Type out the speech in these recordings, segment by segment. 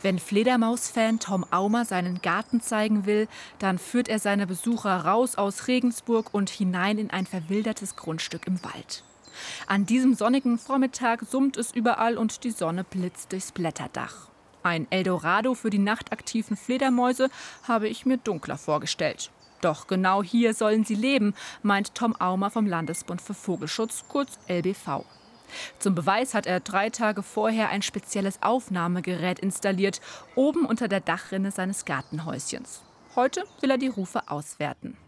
Wenn Fledermaus-Fan Tom Aumer seinen Garten zeigen will, dann führt er seine Besucher raus aus Regensburg und hinein in ein verwildertes Grundstück im Wald. An diesem sonnigen Vormittag summt es überall und die Sonne blitzt durchs Blätterdach. Ein Eldorado für die nachtaktiven Fledermäuse habe ich mir dunkler vorgestellt. Doch genau hier sollen sie leben, meint Tom Aumer vom Landesbund für Vogelschutz, kurz LBV. Zum Beweis hat er 3 Tage vorher ein spezielles Aufnahmegerät installiert, oben unter der Dachrinne seines Gartenhäuschens. Heute will er die Rufe auswerten.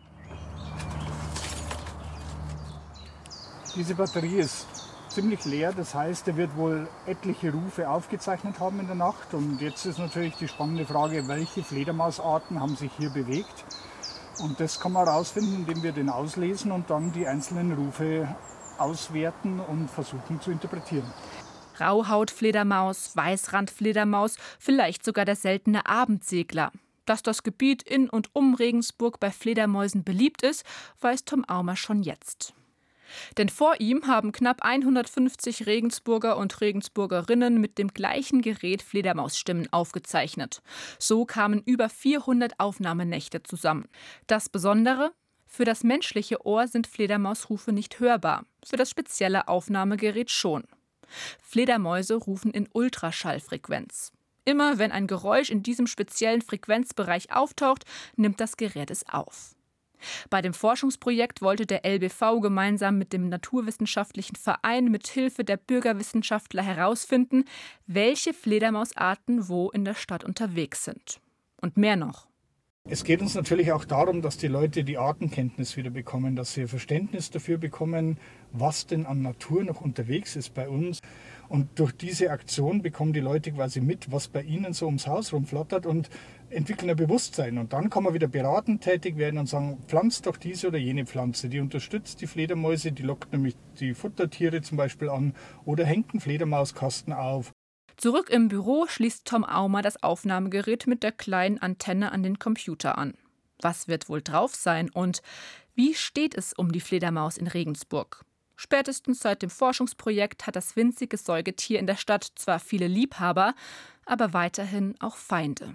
Diese Batterie ist ziemlich leer, das heißt, er wird wohl etliche Rufe aufgezeichnet haben in der Nacht. Und jetzt ist natürlich die spannende Frage, welche Fledermausarten haben sich hier bewegt. Und das kann man herausfinden, indem wir den auslesen und dann die einzelnen Rufe auswerten und versuchen zu interpretieren. Rauhautfledermaus, Weißrandfledermaus, vielleicht sogar der seltene Abendsegler. Dass das Gebiet in und um Regensburg bei Fledermäusen beliebt ist, weiß Tom Aumer schon jetzt. Denn vor ihm haben knapp 150 Regensburger und Regensburgerinnen mit dem gleichen Gerät Fledermausstimmen aufgezeichnet. So kamen über 400 Aufnahmenächte zusammen. Das Besondere: Für das menschliche Ohr sind Fledermausrufe nicht hörbar, für das spezielle Aufnahmegerät schon. Fledermäuse rufen in Ultraschallfrequenz. Immer wenn ein Geräusch in diesem speziellen Frequenzbereich auftaucht, nimmt das Gerät es auf. Bei dem Forschungsprojekt wollte der LBV gemeinsam mit dem Naturwissenschaftlichen Verein mit Hilfe der Bürgerwissenschaftler herausfinden, welche Fledermausarten wo in der Stadt unterwegs sind. Und mehr noch. Es geht uns natürlich auch darum, dass die Leute die Artenkenntnis wieder bekommen, dass sie ein Verständnis dafür bekommen, was denn an Natur noch unterwegs ist bei uns. Und durch diese Aktion bekommen die Leute quasi mit, was bei ihnen so ums Haus rumflattert und entwickeln ein Bewusstsein. Und dann kann man wieder beratend tätig werden und sagen, pflanzt doch diese oder jene Pflanze. Die unterstützt die Fledermäuse, die lockt nämlich die Futtertiere zum Beispiel an oder hängt einen Fledermauskasten auf. Zurück im Büro schließt Tom Aumer das Aufnahmegerät mit der kleinen Antenne an den Computer an. Was wird wohl drauf sein und wie steht es um die Fledermaus in Regensburg? Spätestens seit dem Forschungsprojekt hat das winzige Säugetier in der Stadt zwar viele Liebhaber, aber weiterhin auch Feinde.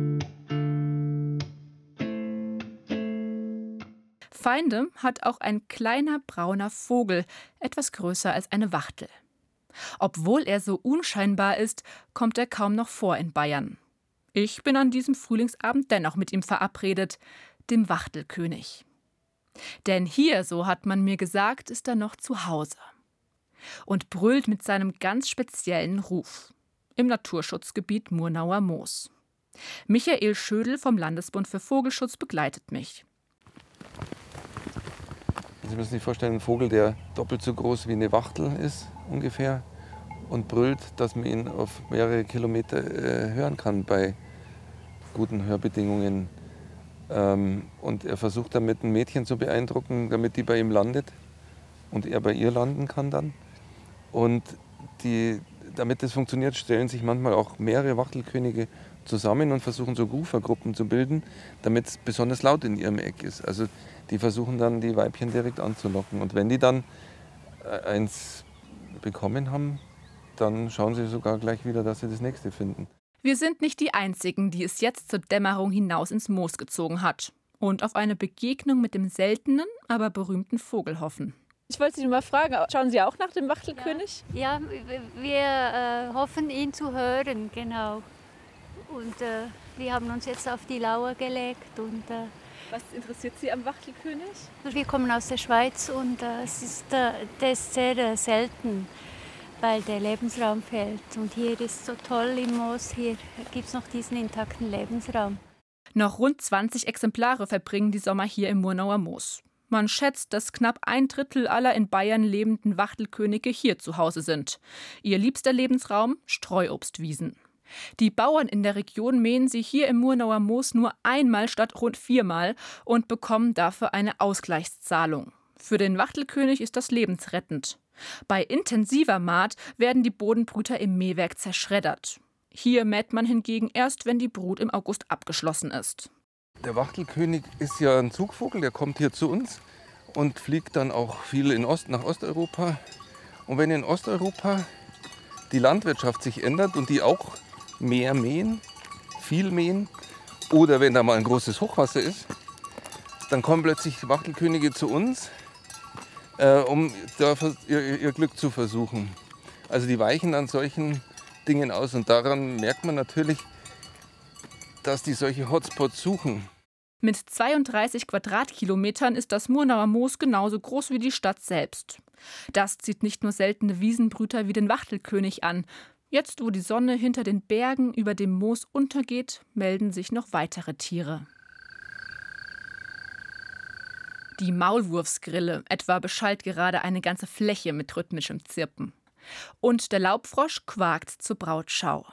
Feinde hat auch ein kleiner brauner Vogel, etwas größer als eine Wachtel. Obwohl er so unscheinbar ist, kommt er kaum noch vor in Bayern. Ich bin an diesem Frühlingsabend dennoch mit ihm verabredet, dem Wachtelkönig. Denn hier, so hat man mir gesagt, ist er noch zu Hause. Und brüllt mit seinem ganz speziellen Ruf. Im Naturschutzgebiet Murnauer Moos. Michael Schödel vom Landesbund für Vogelschutz begleitet mich. Sie müssen sich vorstellen, ein Vogel, der doppelt so groß wie eine Wachtel ist ungefähr und brüllt, dass man ihn auf mehrere Kilometer hören kann bei guten Hörbedingungen. Und er versucht damit ein Mädchen zu beeindrucken, damit die bei ihm landet und er bei ihr landen kann dann. Und damit das funktioniert, stellen sich manchmal auch mehrere Wachtelkönige zusammen und versuchen so Rufergruppen zu bilden, damit es besonders laut in ihrem Eck ist. Also die versuchen dann, die Weibchen direkt anzulocken. Und wenn die dann eins bekommen haben, dann schauen sie sogar gleich wieder, dass sie das nächste finden. Wir sind nicht die Einzigen, die es jetzt zur Dämmerung hinaus ins Moos gezogen hat und auf eine Begegnung mit dem seltenen, aber berühmten Vogel hoffen. Ich wollte Sie mal fragen, schauen Sie auch nach dem Wachtelkönig? Ja, wir hoffen, ihn zu hören, genau. Und wir haben uns jetzt auf die Lauer gelegt. Und, was interessiert Sie am Wachtelkönig? Wir kommen aus der Schweiz und der ist sehr selten, weil der Lebensraum fehlt. Und hier ist so toll im Moos, hier gibt es noch diesen intakten Lebensraum. Noch rund 20 Exemplare verbringen die Sommer hier im Murnauer Moos. Man schätzt, dass knapp 1/3 aller in Bayern lebenden Wachtelkönige hier zu Hause sind. Ihr liebster Lebensraum: Streuobstwiesen. Die Bauern in der Region mähen sie hier im Murnauer Moos nur einmal statt rund 4-mal und bekommen dafür eine Ausgleichszahlung. Für den Wachtelkönig ist das lebensrettend. Bei intensiver Maat werden die Bodenbrüter im Mähwerk zerschreddert. Hier mäht man hingegen erst, wenn die Brut im August abgeschlossen ist. Der Wachtelkönig ist ja ein Zugvogel, der kommt hier zu uns und fliegt dann auch viel nach Osteuropa. Und wenn in Osteuropa die Landwirtschaft sich ändert und die auch mehr mähen, viel mähen. Oder wenn da mal ein großes Hochwasser ist, dann kommen plötzlich Wachtelkönige zu uns, um da ihr Glück zu versuchen. Also die weichen an solchen Dingen aus und daran merkt man natürlich, dass die solche Hotspots suchen. Mit 32 Quadratkilometern ist das Murnauer Moos genauso groß wie die Stadt selbst. Das zieht nicht nur seltene Wiesenbrüter wie den Wachtelkönig an. Jetzt, wo die Sonne hinter den Bergen über dem Moos untergeht, melden sich noch weitere Tiere. Die Maulwurfsgrille etwa beschallt gerade eine ganze Fläche mit rhythmischem Zirpen. Und der Laubfrosch quakt zur Brautschau.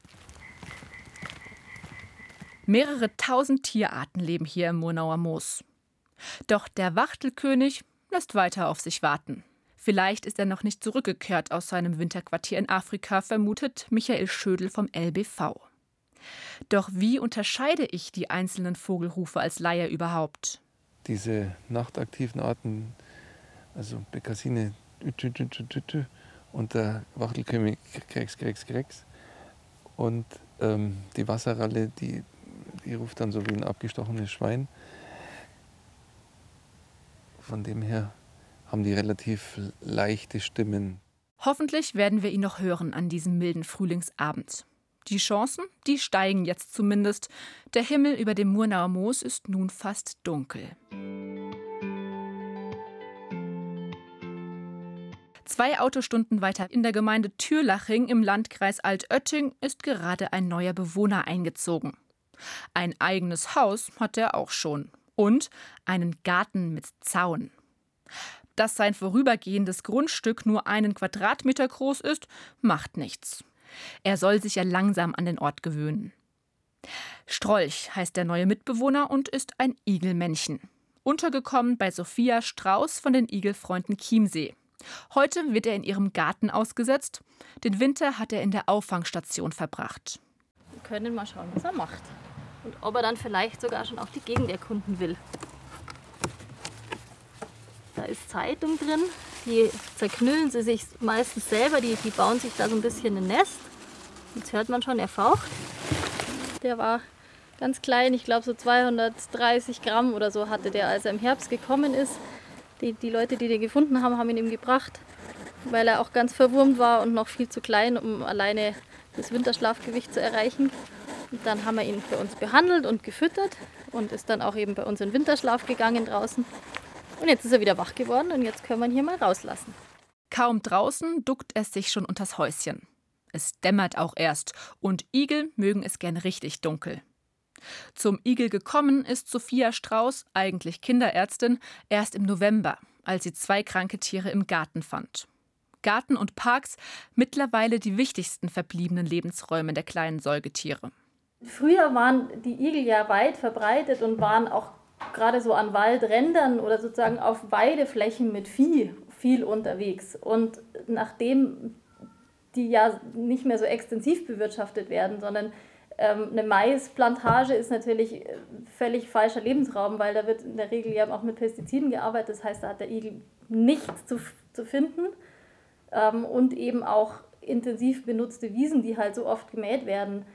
Mehrere tausend Tierarten leben hier im Murnauer Moos. Doch der Wachtelkönig lässt weiter auf sich warten. Vielleicht ist er noch nicht zurückgekehrt aus seinem Winterquartier in Afrika, vermutet Michael Schödel vom LBV. Doch wie unterscheide ich die einzelnen Vogelrufe als Laie überhaupt? Diese nachtaktiven Arten, also Bekassine und der Wachtelkönig Krex, Krex, Krex. Und die Wasserralle, die ruft dann so wie ein abgestochenes Schwein. Von dem her haben die relativ leichte Stimmen. Hoffentlich werden wir ihn noch hören an diesem milden Frühlingsabend. Die Chancen, die steigen jetzt zumindest. Der Himmel über dem Murnauer Moos ist nun fast dunkel. 2 Autostunden weiter in der Gemeinde Türlaching im Landkreis Altötting ist gerade ein neuer Bewohner eingezogen. Ein eigenes Haus hat er auch schon. Und einen Garten mit Zaun. Dass sein vorübergehendes Grundstück nur 1 Quadratmeter groß ist, macht nichts. Er soll sich ja langsam an den Ort gewöhnen. Strolch heißt der neue Mitbewohner und ist ein Igelmännchen. Untergekommen bei Sophia Strauß von den Igelfreunden Chiemsee. Heute wird er in ihrem Garten ausgesetzt. Den Winter hat er in der Auffangstation verbracht. Wir können mal schauen, was er macht. Und ob er dann vielleicht sogar schon auch die Gegend erkunden will. Da ist Zeitung drin. Die zerknüllen sie sich meistens selber. Die bauen sich da so ein bisschen ein Nest. Jetzt hört man schon, er faucht. Der war ganz klein. Ich glaube, so 230 Gramm oder so hatte der, als er im Herbst gekommen ist. Die Leute, die den gefunden haben, haben ihn ihm gebracht, weil er auch ganz verwurmt war und noch viel zu klein, um alleine das Winterschlafgewicht zu erreichen. Und dann haben wir ihn für uns behandelt und gefüttert und ist dann auch eben bei uns in Winterschlaf gegangen draußen. Und jetzt ist er wieder wach geworden und jetzt können wir ihn hier mal rauslassen. Kaum draußen duckt es sich schon unters Häuschen. Es dämmert auch erst und Igel mögen es gern richtig dunkel. Zum Igel gekommen ist Sophia Strauß, eigentlich Kinderärztin, erst im November, als sie 2 kranke Tiere im Garten fand. Garten und Parks, mittlerweile die wichtigsten verbliebenen Lebensräume der kleinen Säugetiere. Früher waren die Igel ja weit verbreitet und waren auch gerade so an Waldrändern oder sozusagen auf Weideflächen mit Vieh viel unterwegs. Und nachdem die ja nicht mehr so extensiv bewirtschaftet werden, sondern eine Maisplantage ist natürlich völlig falscher Lebensraum, weil da wird in der Regel ja auch mit Pestiziden gearbeitet. Das heißt, da hat der Igel nichts zu finden. Und eben auch intensiv benutzte Wiesen, die halt so oft gemäht werden,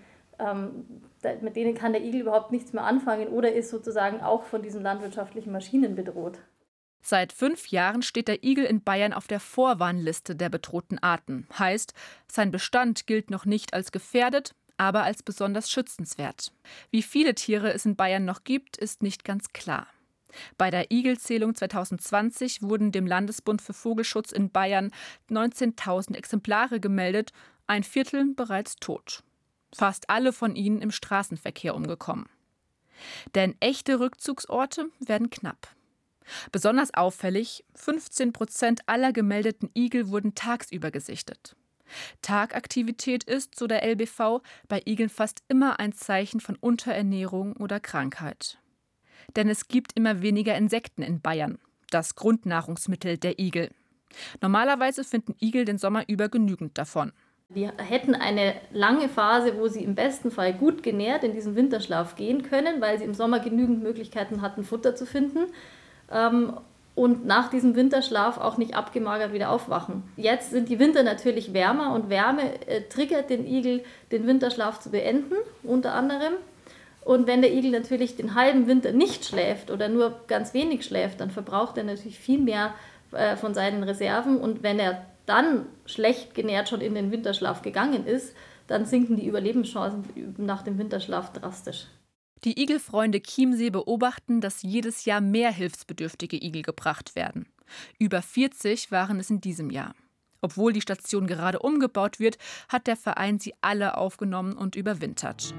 mit denen kann der Igel überhaupt nichts mehr anfangen oder ist sozusagen auch von diesen landwirtschaftlichen Maschinen bedroht. Seit 5 Jahren steht der Igel in Bayern auf der Vorwarnliste der bedrohten Arten. Heißt, sein Bestand gilt noch nicht als gefährdet, aber als besonders schützenswert. Wie viele Tiere es in Bayern noch gibt, ist nicht ganz klar. Bei der Igelzählung 2020 wurden dem Landesbund für Vogelschutz in Bayern 19.000 Exemplare gemeldet, 1/4 bereits tot. Fast alle von ihnen im Straßenverkehr umgekommen. Denn echte Rückzugsorte werden knapp. Besonders auffällig, 15% aller gemeldeten Igel wurden tagsüber gesichtet. Tagaktivität ist, so der LBV, bei Igeln fast immer ein Zeichen von Unterernährung oder Krankheit. Denn es gibt immer weniger Insekten in Bayern, das Grundnahrungsmittel der Igel. Normalerweise finden Igel den Sommer über genügend davon. Die hätten eine lange Phase, wo sie im besten Fall gut genährt in diesen Winterschlaf gehen können, weil sie im Sommer genügend Möglichkeiten hatten, Futter zu finden. und nach diesem Winterschlaf auch nicht abgemagert wieder aufwachen. Jetzt sind die Winter natürlich wärmer und Wärme triggert den Igel, den Winterschlaf zu beenden, unter anderem. Und wenn der Igel natürlich den halben Winter nicht schläft oder nur ganz wenig schläft, dann verbraucht er natürlich viel mehr von seinen Reserven. Und wenn er dann schlecht genährt schon in den Winterschlaf gegangen ist, dann sinken die Überlebenschancen nach dem Winterschlaf drastisch. Die Igelfreunde Chiemsee beobachten, dass jedes Jahr mehr hilfsbedürftige Igel gebracht werden. Über 40 waren es in diesem Jahr. Obwohl die Station gerade umgebaut wird, hat der Verein sie alle aufgenommen und überwintert.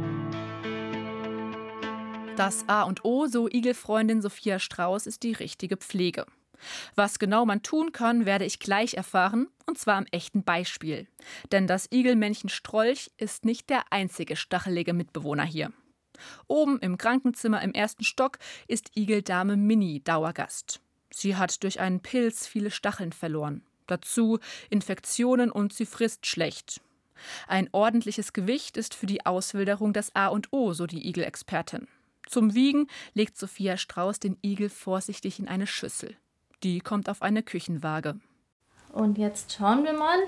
Das A und O, so Igelfreundin Sophia Strauß, ist die richtige Pflege. Was genau man tun kann, werde ich gleich erfahren, und zwar am echten Beispiel. Denn das Igelmännchen Strolch ist nicht der einzige stachelige Mitbewohner hier. Oben im Krankenzimmer im 1. Stock ist Igeldame Minnie Dauergast. Sie hat durch einen Pilz viele Stacheln verloren. Dazu Infektionen und sie frisst schlecht. Ein ordentliches Gewicht ist für die Auswilderung das A und O, so die Igelexpertin. Zum Wiegen legt Sophia Strauß den Igel vorsichtig in eine Schüssel. Die kommt auf eine Küchenwaage. Und jetzt schauen wir mal.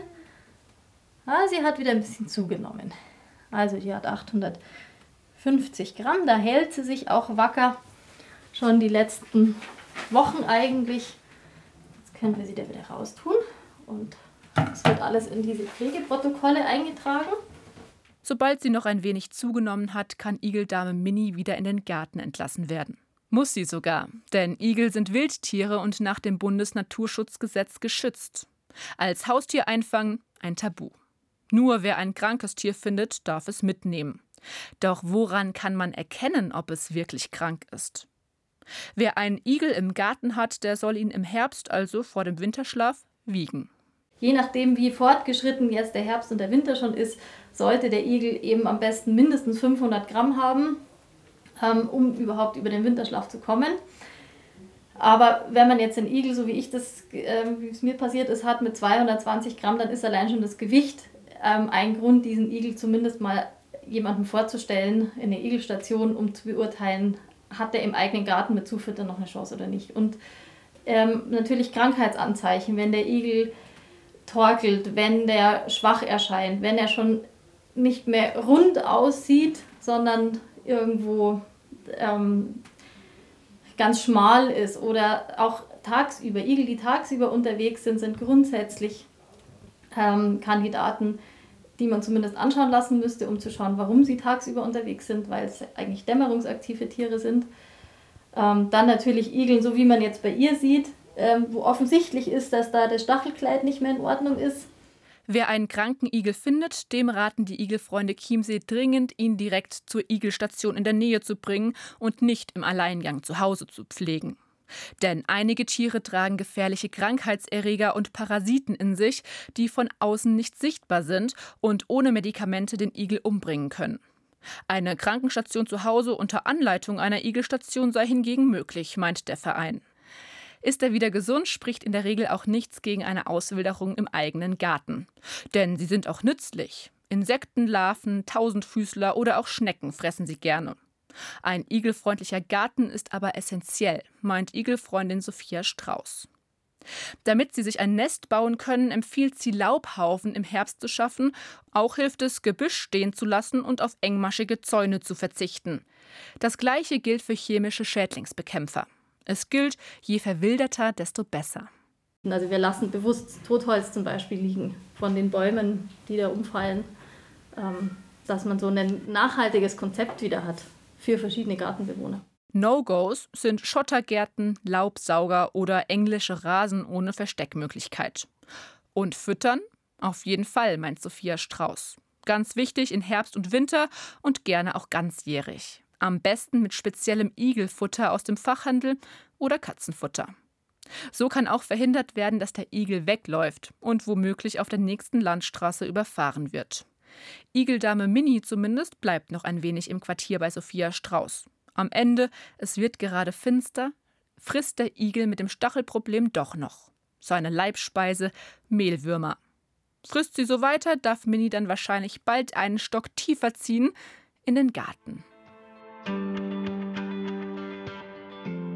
Sie hat wieder ein bisschen zugenommen. Also die hat 850 Gramm, da hält sie sich auch wacker. Schon die letzten Wochen eigentlich. Jetzt können wir sie da wieder raustun. Und es wird alles in diese Pflegeprotokolle eingetragen. Sobald sie noch ein wenig zugenommen hat, kann Igeldame Minnie wieder in den Garten entlassen werden. Muss sie sogar, denn Igel sind Wildtiere und nach dem Bundesnaturschutzgesetz geschützt. Als Haustier einfangen ein Tabu. Nur wer ein krankes Tier findet, darf es mitnehmen. Doch woran kann man erkennen, ob es wirklich krank ist? Wer einen Igel im Garten hat, der soll ihn im Herbst, also vor dem Winterschlaf, wiegen. Je nachdem, wie fortgeschritten jetzt der Herbst und der Winter schon ist, sollte der Igel eben am besten mindestens 500 Gramm haben, um überhaupt über den Winterschlaf zu kommen. Aber wenn man jetzt einen Igel, so wie wie es mir passiert ist, hat mit 220 Gramm, dann ist allein schon das Gewicht ein Grund, diesen Igel zumindest mal jemandem vorzustellen in der Igelstation, um zu beurteilen, hat der im eigenen Garten mit Zufüttern noch eine Chance oder nicht. Und natürlich Krankheitsanzeichen, wenn der Igel torkelt, wenn der schwach erscheint, wenn er schon nicht mehr rund aussieht, sondern irgendwo ganz schmal ist oder auch tagsüber. Igel, die tagsüber unterwegs sind, sind grundsätzlich Kandidaten, die man zumindest anschauen lassen müsste, um zu schauen, warum sie tagsüber unterwegs sind, weil es eigentlich dämmerungsaktive Tiere sind. Dann natürlich Igel, so wie man jetzt bei ihr sieht, wo offensichtlich ist, dass da das Stachelkleid nicht mehr in Ordnung ist. Wer einen kranken Igel findet, dem raten die Igelfreunde Chiemsee dringend, ihn direkt zur Igelstation in der Nähe zu bringen und nicht im Alleingang zu Hause zu pflegen. Denn einige Tiere tragen gefährliche Krankheitserreger und Parasiten in sich, die von außen nicht sichtbar sind und ohne Medikamente den Igel umbringen können. Eine Krankenstation zu Hause unter Anleitung einer Igelstation sei hingegen möglich, meint der Verein. Ist er wieder gesund, spricht in der Regel auch nichts gegen eine Auswilderung im eigenen Garten. Denn sie sind auch nützlich. Insekten, Larven, Tausendfüßler oder auch Schnecken fressen sie gerne. Ein igelfreundlicher Garten ist aber essentiell, meint Igelfreundin Sophia Strauß. Damit sie sich ein Nest bauen können, empfiehlt sie, Laubhaufen im Herbst zu schaffen. Auch hilft es, Gebüsch stehen zu lassen und auf engmaschige Zäune zu verzichten. Das Gleiche gilt für chemische Schädlingsbekämpfer. Es gilt, je verwilderter, desto besser. Also wir lassen bewusst Totholz zum Beispiel liegen von den Bäumen, die da umfallen, dass man so ein nachhaltiges Konzept wieder hat für verschiedene Gartenbewohner. No-Gos sind Schottergärten, Laubsauger oder englische Rasen ohne Versteckmöglichkeit. Und füttern? Auf jeden Fall, meint Sophia Strauß. Ganz wichtig in Herbst und Winter und gerne auch ganzjährig. Am besten mit speziellem Igelfutter aus dem Fachhandel oder Katzenfutter. So kann auch verhindert werden, dass der Igel wegläuft und womöglich auf der nächsten Landstraße überfahren wird. Igeldame Minnie zumindest bleibt noch ein wenig im Quartier bei Sophia Strauß. Am Ende, es wird gerade finster, frisst der Igel mit dem Stachelproblem doch noch. Seine Leibspeise: Mehlwürmer. Frisst sie so weiter, darf Minnie dann wahrscheinlich bald einen Stock tiefer ziehen in den Garten.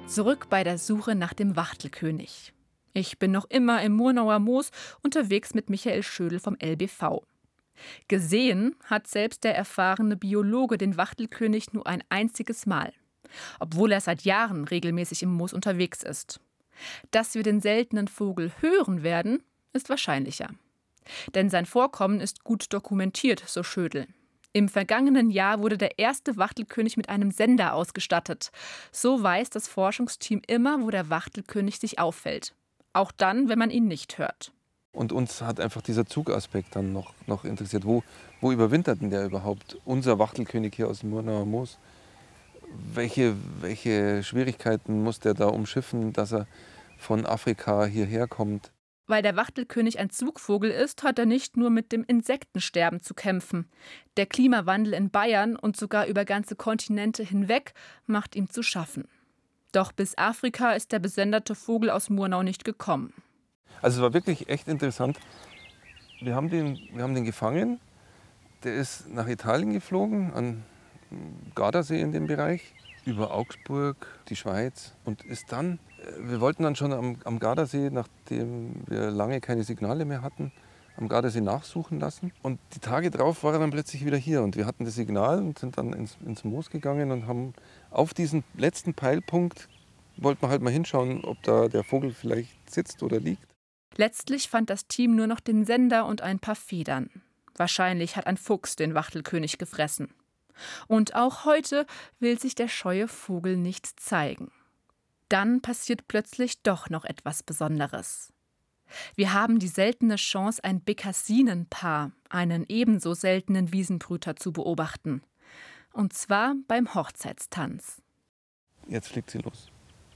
Zurück bei der Suche nach dem Wachtelkönig. Ich bin noch immer im Murnauer Moos unterwegs mit Michael Schödel vom LBV. Gesehen hat selbst der erfahrene Biologe den Wachtelkönig nur ein einziges Mal, obwohl er seit Jahren regelmäßig im Moos unterwegs ist. Dass wir den seltenen Vogel hören werden, ist wahrscheinlicher. Denn sein Vorkommen ist gut dokumentiert, so Schödel. Im vergangenen Jahr wurde der erste Wachtelkönig mit einem Sender ausgestattet. So weiß das Forschungsteam immer, wo der Wachtelkönig sich auffällt. Auch dann, wenn man ihn nicht hört. Und uns hat einfach dieser Zugaspekt dann noch interessiert. Wo überwintert denn der überhaupt? Unser Wachtelkönig hier aus dem Murnauer Moos. Welche Schwierigkeiten muss der da umschiffen, dass er von Afrika hierher kommt? Weil der Wachtelkönig ein Zugvogel ist, hat er nicht nur mit dem Insektensterben zu kämpfen. Der Klimawandel in Bayern und sogar über ganze Kontinente hinweg macht ihm zu schaffen. Doch bis Afrika ist der besendet Vogel aus Murnau nicht gekommen. Also es war wirklich echt interessant. Wir haben den gefangen. Der ist nach Italien geflogen, an Gardasee in dem Bereich, über Augsburg, die Schweiz und ist dann, wir wollten dann schon am Gardasee, nachdem wir lange keine Signale mehr hatten, am Gardasee nachsuchen lassen. Und die Tage drauf war er dann plötzlich wieder hier und wir hatten das Signal und sind dann ins Moos gegangen und haben auf diesen letzten Peilpunkt, wollten wir halt mal hinschauen, ob da der Vogel vielleicht sitzt oder liegt. Letztlich fand das Team nur noch den Sender und ein paar Federn. Wahrscheinlich hat ein Fuchs den Wachtelkönig gefressen. Und auch heute will sich der scheue Vogel nicht zeigen. Dann passiert plötzlich doch noch etwas Besonderes. Wir haben die seltene Chance, ein Bekassinenpaar, einen ebenso seltenen Wiesenbrüter, zu beobachten. Und zwar beim Hochzeitstanz. Jetzt fliegt sie los.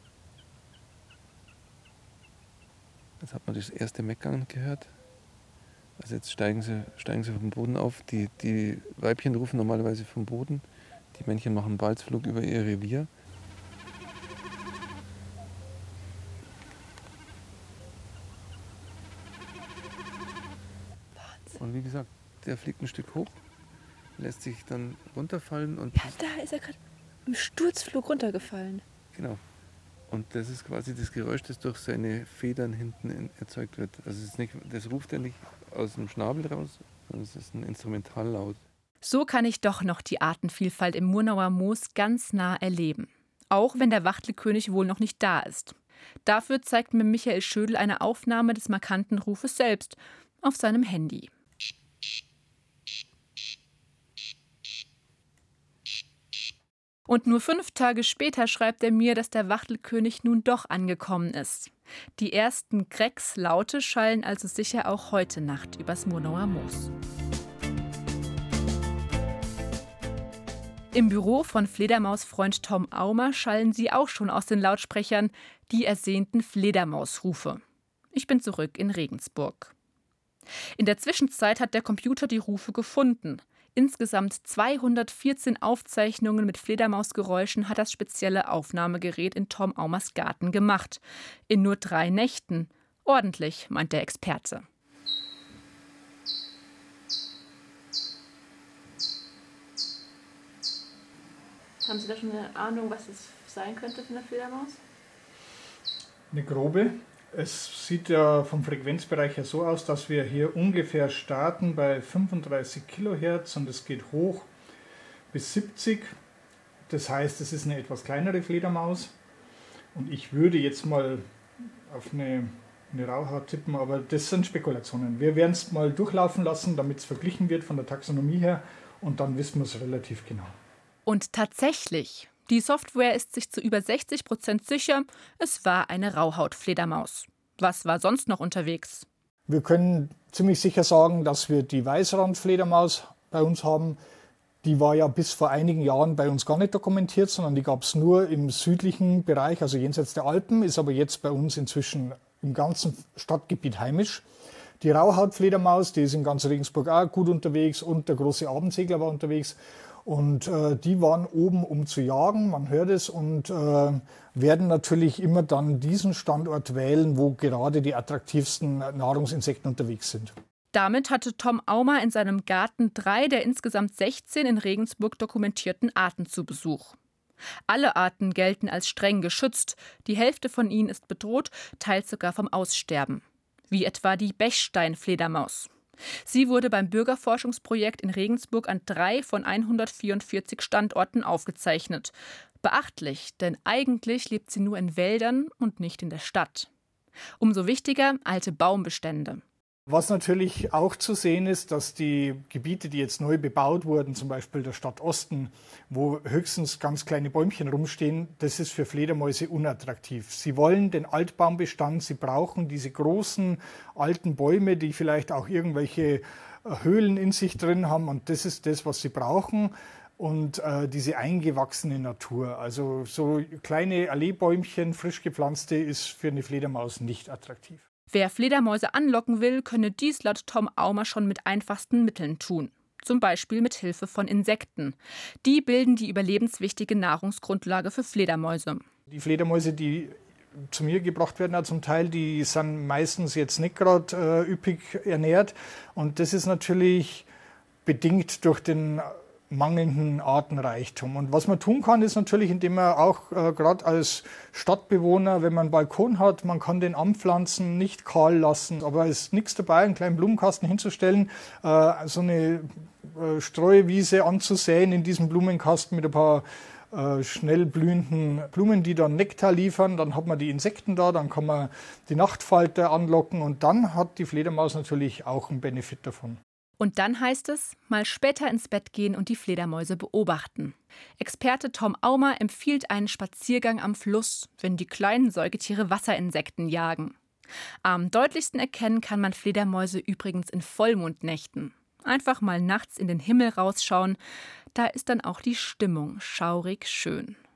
Jetzt hat man das erste Meckern gehört. Also jetzt steigen sie vom Boden auf. Die Weibchen rufen normalerweise vom Boden. Die Männchen machen einen Balzflug über ihr Revier. Und wie gesagt, der fliegt ein Stück hoch, lässt sich dann runterfallen. Und Ja, da ist er gerade im Sturzflug runtergefallen. Genau. Und das ist quasi das Geräusch, das durch seine Federn hinten erzeugt wird. Also das ruft er nicht aus dem Schnabel raus, sondern es ist ein Instrumentallaut. So kann ich doch noch die Artenvielfalt im Murnauer Moos ganz nah erleben. Auch wenn der Wachtelkönig wohl noch nicht da ist. Dafür zeigt mir Michael Schödel eine Aufnahme des markanten Rufes selbst auf seinem Handy. Und nur 5 Tage später schreibt er mir, dass der Wachtelkönig nun doch angekommen ist. Die ersten Krecks-Laute schallen also sicher auch heute Nacht übers Murnauer Moos. Im Büro von Fledermausfreund Tom Aumer schallen sie auch schon aus den Lautsprechern die ersehnten Fledermausrufe. Ich bin zurück in Regensburg. In der Zwischenzeit hat der Computer die Rufe gefunden. Insgesamt 214 Aufzeichnungen mit Fledermausgeräuschen hat das spezielle Aufnahmegerät in Tom Aumers Garten gemacht. In nur 3 Nächten. Ordentlich, meint der Experte. Haben Sie da schon eine Ahnung, was es sein könnte für eine Fledermaus? Eine grobe. Es sieht ja vom Frequenzbereich her so aus, dass wir hier ungefähr starten bei 35 Kilohertz und es geht hoch bis 70. Das heißt, es ist eine etwas kleinere Fledermaus. Und ich würde jetzt mal auf eine Rauhaut tippen, aber das sind Spekulationen. Wir werden es mal durchlaufen lassen, damit es verglichen wird von der Taxonomie her und dann wissen wir es relativ genau. Und tatsächlich, die Software ist sich zu über 60% sicher, es war eine Rauhautfledermaus. Was war sonst noch unterwegs? Wir können ziemlich sicher sagen, dass wir die Weißrandfledermaus bei uns haben. Die war ja bis vor einigen Jahren bei uns gar nicht dokumentiert, sondern die gab es nur im südlichen Bereich, also jenseits der Alpen, ist aber jetzt bei uns inzwischen im ganzen Stadtgebiet heimisch. Die Rauhautfledermaus, die ist in ganz Regensburg auch gut unterwegs und der große Abendsegler war unterwegs. Und die waren oben, um zu jagen, man hört es, und werden natürlich immer dann diesen Standort wählen, wo gerade die attraktivsten Nahrungsinsekten unterwegs sind. Damit hatte Tom Aumer in seinem Garten 3 der insgesamt 16 in Regensburg dokumentierten Arten zu Besuch. Alle Arten gelten als streng geschützt. Die Hälfte von ihnen ist bedroht, teils sogar vom Aussterben. Wie etwa die Bechsteinfledermaus. Sie wurde beim Bürgerforschungsprojekt in Regensburg an 3 von 144 Standorten aufgezeichnet. Beachtlich, denn eigentlich lebt sie nur in Wäldern und nicht in der Stadt. Umso wichtiger alte Baumbestände. Was natürlich auch zu sehen ist, dass die Gebiete, die jetzt neu bebaut wurden, zum Beispiel der Stadt Osten, wo höchstens ganz kleine Bäumchen rumstehen, das ist für Fledermäuse unattraktiv. Sie wollen den Altbaumbestand, sie brauchen diese großen alten Bäume, die vielleicht auch irgendwelche Höhlen in sich drin haben, und das ist das, was sie brauchen. Und diese eingewachsene Natur, also so kleine Alleebäumchen, frisch gepflanzte, ist für eine Fledermaus nicht attraktiv. Wer Fledermäuse anlocken will, könne dies laut Tom Aumer schon mit einfachsten Mitteln tun. Zum Beispiel mit Hilfe von Insekten. Die bilden die überlebenswichtige Nahrungsgrundlage für Fledermäuse. Die Fledermäuse, die zu mir gebracht werden, zum Teil, die sind meistens jetzt nicht gerade üppig ernährt. Und das ist natürlich bedingt durch den mangelnden Artenreichtum. Und was man tun kann, ist natürlich, indem man auch gerade als Stadtbewohner, wenn man einen Balkon hat, man kann den anpflanzen, nicht kahl lassen, aber es ist nichts dabei, einen kleinen Blumenkasten hinzustellen, so eine Streuwiese anzusäen in diesem Blumenkasten mit ein paar schnell blühenden Blumen, die dann Nektar liefern. Dann hat man die Insekten da, dann kann man die Nachtfalter anlocken und dann hat die Fledermaus natürlich auch einen Benefit davon. Und dann heißt es, mal später ins Bett gehen und die Fledermäuse beobachten. Experte Tom Aumer empfiehlt einen Spaziergang am Fluss, wenn die kleinen Säugetiere Wasserinsekten jagen. Am deutlichsten erkennen kann man Fledermäuse übrigens in Vollmondnächten. Einfach mal nachts in den Himmel rausschauen, da ist dann auch die Stimmung schaurig schön.